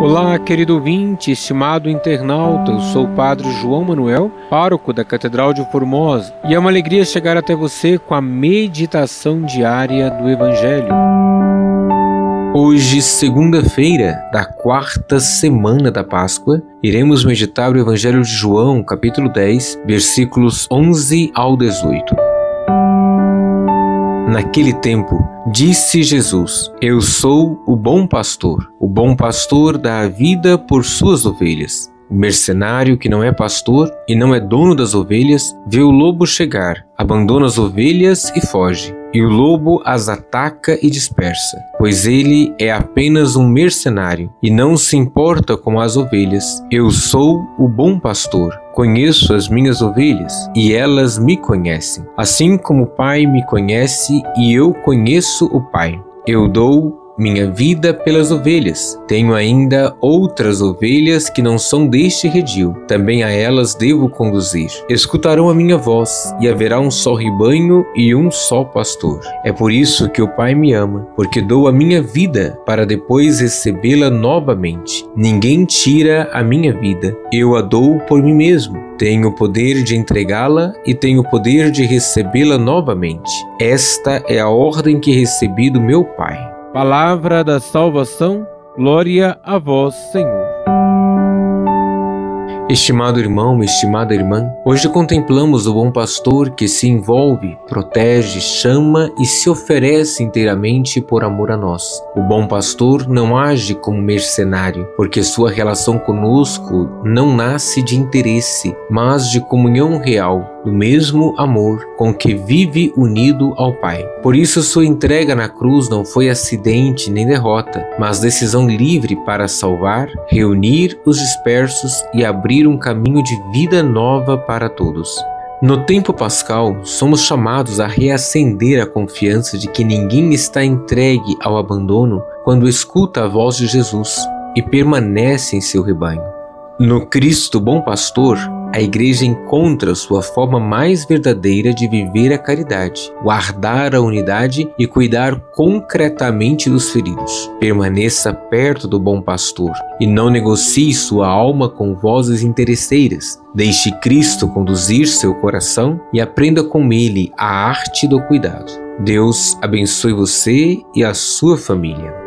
Olá, querido ouvinte, estimado internauta, eu sou o Padre João Manuel, pároco da Catedral de Formosa, e é uma alegria chegar até você com a meditação diária do Evangelho. Hoje, segunda-feira da quarta semana da Páscoa, iremos meditar o Evangelho de João, capítulo 10, versículos 11 ao 18. Naquele tempo, disse Jesus: Eu sou o bom pastor dá a vida por suas ovelhas. O mercenário que não é pastor e não é dono das ovelhas, vê o lobo chegar, abandona as ovelhas e foge. E o lobo as ataca e dispersa, pois ele é apenas um mercenário e não se importa com as ovelhas. Eu sou o bom pastor, conheço as minhas ovelhas e elas me conhecem, assim como o Pai me conhece e eu conheço o Pai. Eu dou minha vida pelas ovelhas. Tenho ainda outras ovelhas que não são deste redil. Também a elas devo conduzir. Escutarão a minha voz, e haverá um só rebanho e um só pastor. É por isso que o Pai me ama, porque dou a minha vida para depois recebê-la novamente. Ninguém tira a minha vida. Eu a dou por mim mesmo. Tenho o poder de entregá-la e tenho o poder de recebê-la novamente. Esta é a ordem que recebi do meu Pai. Palavra da salvação, glória a vós, Senhor. Estimado irmão, estimada irmã, hoje contemplamos o bom pastor que se envolve, protege, chama e se oferece inteiramente por amor a nós. O bom pastor não age como mercenário, porque sua relação conosco não nasce de interesse, mas de comunhão real, do mesmo amor com que vive unido ao Pai. Por isso sua entrega na cruz não foi acidente nem derrota, mas decisão livre para salvar, reunir os dispersos e abrir um caminho de vida nova para todos. No tempo pascal, somos chamados a reacender a confiança de que ninguém está entregue ao abandono quando escuta a voz de Jesus e permanece em seu rebanho. No Cristo Bom Pastor, a Igreja encontra sua forma mais verdadeira de viver a caridade, guardar a unidade e cuidar concretamente dos feridos. Permaneça perto do bom pastor e não negocie sua alma com vozes interesseiras. Deixe Cristo conduzir seu coração e aprenda com ele a arte do cuidado. Deus abençoe você e a sua família.